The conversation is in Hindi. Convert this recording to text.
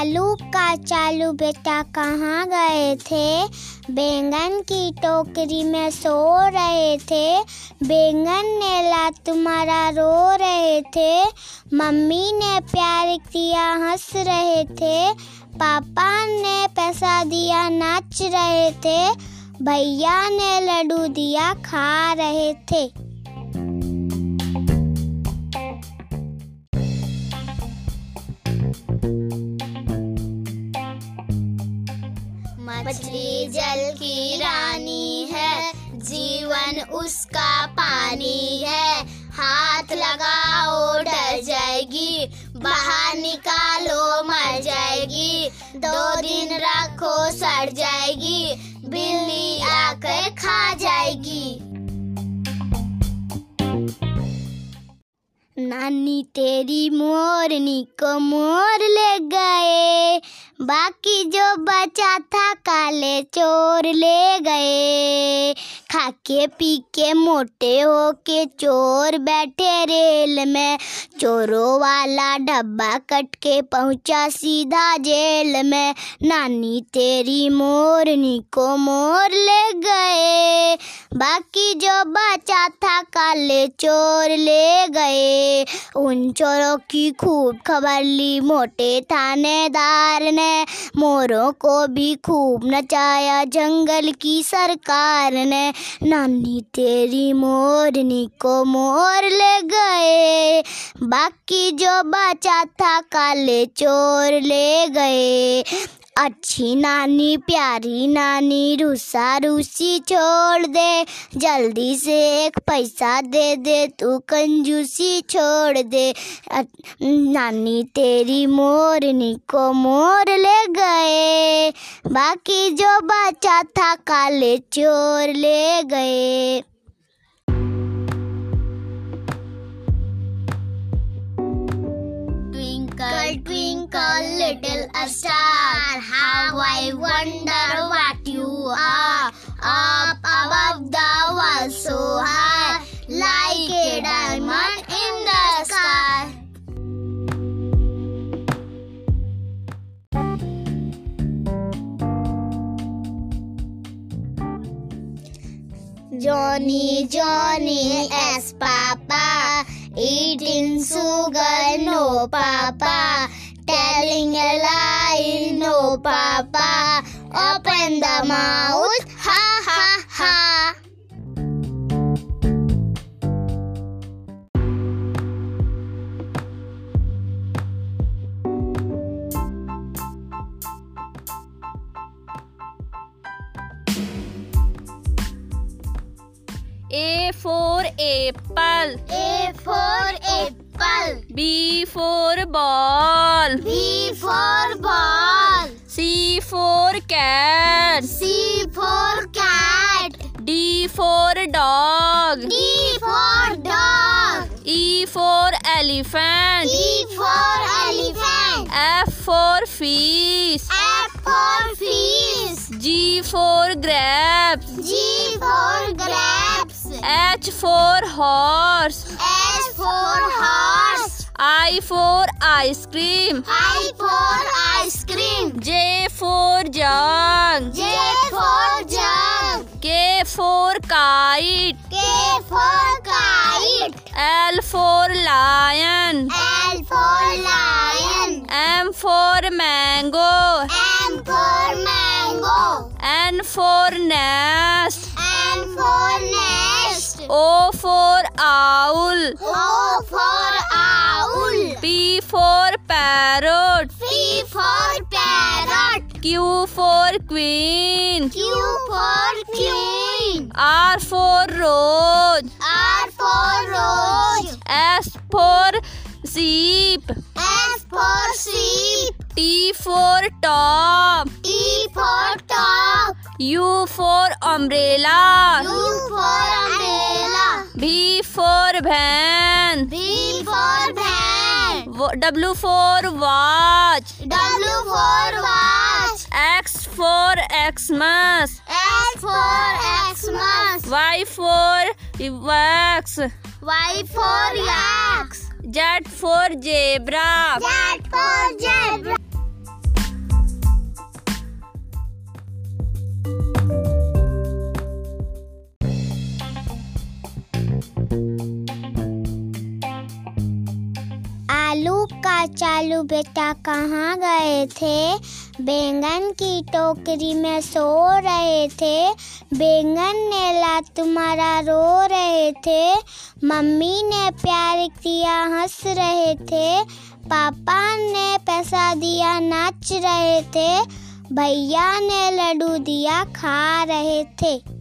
चालू बेटा कहाँ गए थे? बैंगन की टोकरी में सो रहे थे। बैंगन ने लात मारा रो रहे थे। मम्मी ने प्यार किया हंस रहे थे। पापा ने पैसा दिया नाच रहे थे। भैया ने लड्डू दिया खा रहे थे। मछली जल की रानी है, जीवन उसका पानी है। हाथ लगाओ डर जाएगी, बाहर निकालो मर जाएगी। 2 दिन रखो सड़ जाएगी, बिल्ली आकर खा जाएगी। नानी तेरी मोरनी को मोर ले गए, बाकी जो बचा था काले चोर ले गए। खाके पी के मोटे हो के चोर बैठे रेल में, चोरों वाला डब्बा कट के पहुंचा सीधा जेल में। नानी तेरी मोरनी को मोर ले गए, बाकी जो बचा था काले चोर ले गए। उन चोरों की खूब खबर ली मोटे थानेदार ने, मोरों को भी खूब नचाया जंगल की सरकार ने। नानी तेरी मोरनी को मोर ले गए, बाकी जो बचा था काले चोर ले गए। अच्छी नानी प्यारी नानी रूसा रूसी छोड़ दे, जल्दी से एक पैसा दे दे तू कंजूसी छोड़ दे। नानी तेरी मोरनी को मोर ले गए, बाकी जो बचा था काले चोर ले गए। Twinkle, twinkle, little star, how I wonder what you are. Up above the world so high, like a diamond in the sky. Johnny, Johnny, as Papa, eating sugar, no Papa, telling a lie, no Papa, open the mouth, ha ha ha. A for apple. A for apple. B for ball. B for ball. C for cat. C for cat. D for dog. D for dog. E for elephant. E for elephant. F for fish. F for fish. G for grapes. G for grapes. H for horse. H for horse. I for ice cream. I for ice cream. J for jug. J for jug. K for kite. K for kite. L for lion. L for lion. M for mango. M for mango. N for nest. N for nest. O for owl. O for owl. P for parrot. P for parrot. Q for queen. Q for queen. R for rose. R for rose. S for sheep. S for sheep. T for top. T for top. U for umbrella. U for umbrella. V for van. V for van. W for watch. W for watch. X for Xmas. X for Xmas. Y for wax. Y for yak. Z for zebra. Z for zebra. चालू बेटा कहाँ गए थे? बैंगन की टोकरी में सो रहे थे। बैंगन ने लात मारा रो रहे थे। मम्मी ने प्यार किया हंस रहे थे। पापा ने पैसा दिया नाच रहे थे। भैया ने लड्डू दिया खा रहे थे।